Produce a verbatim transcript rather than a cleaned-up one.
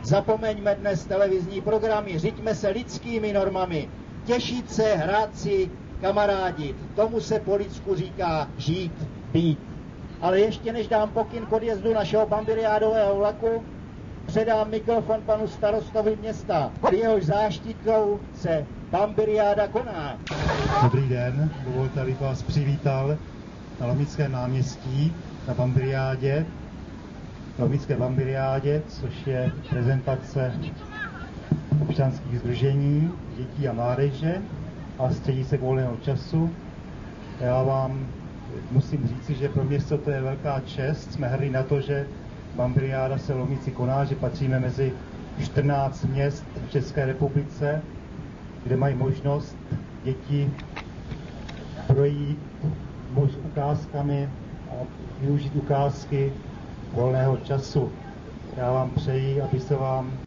Zapomeňme dnes televizní programy, řiďme se lidskými normami. Těšit se, hrát si, kamarádit. Tomu se po lidsku říká žít, být. Ale ještě než dám pokyn k odjezdu našeho bambiriádového vlaku, předám mikrofon panu starostovi města. Pod jehož záštitou se bambiriáda koná. Dobrý den, dovolte, abych vás přivítal na Lomickém náměstí na bambiriádě. Lomické bambiriádě, což je prezentace občanských sdružení, dětí a mládeže a středisek volného času. Já vám musím říci, že pro město to je velká čest. Jsme hrdí na to, že bambiriáda se v Lomici koná, že patříme mezi čtrnáct měst v České republice, kde mají možnost děti projít ukázkami a využít ukázky volného času. Já vám přeji, aby se vám